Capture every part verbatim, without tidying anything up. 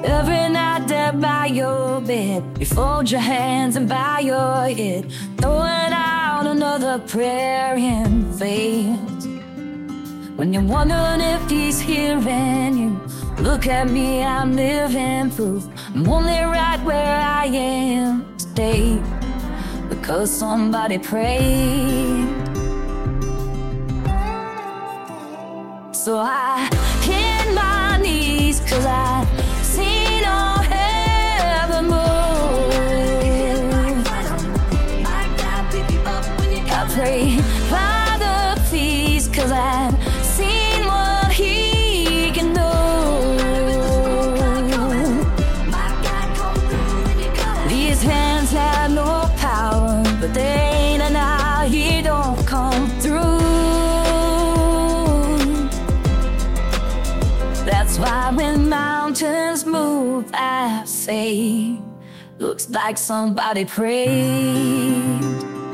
Every night there by your bed, you fold your hands and bow your head, throwing out another prayer in faith. When you're wondering if he's hearing you, look at me, I'm living proof. I'm only right where I am today because somebody prayed. So I hit my knees cause I seen all heaven move. I pray, Father, please, cause I've seen what he can do. These hands have no power, but they ain't enough, he don't come through. That's why when mountains move, I say, looks like somebody prayed.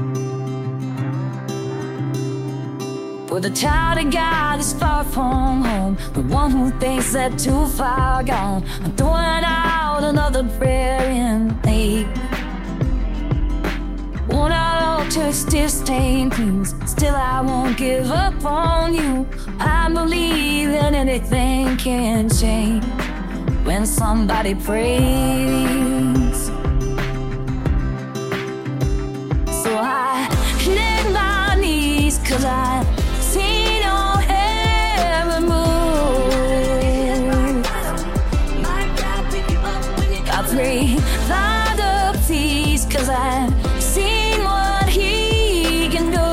For the child of God is far from home, the one who thinks that too far gone. I'm throwing out another prayer in faith. Won't our altar still stained things? Still I won't give up on you. I believe that anything can change when somebody prays. So I hit my knees cause I seen all heaven move. I pray, Father, please, cause I've seen what he can do.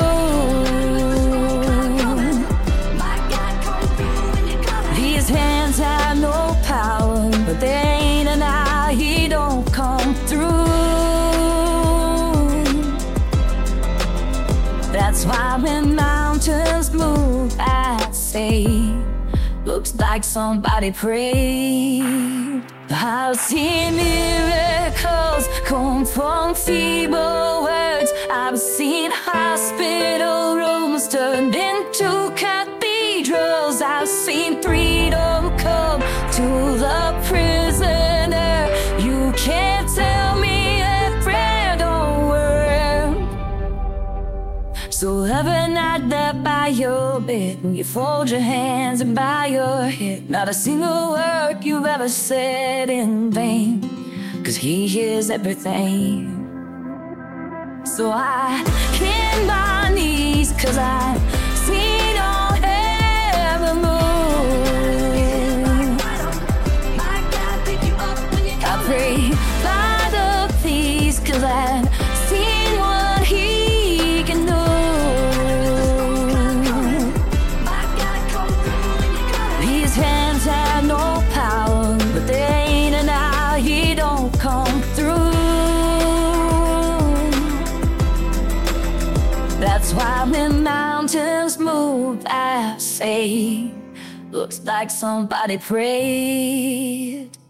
These hands have no power, but they ain't enough, he don't come through. That's why when mountains move, I say, looks like somebody prayed. I've seen miracles come from feeble words. I've seen hospital rooms turned into cathedrals. I've seen freedom come to the prisoner. You can't tell me that prayer don't work. So every night there by your bed, when you fold your hands and bow your head, not a single word you've ever said in vain, cause he hears everything. So I hit my knees cause I've seen all heaven move. I pray, Father, please, cause I've seen what he can do. These hands have no power, but they ain't enough, he don't come through. That's why when mountains move, I say, looks like somebody prayed.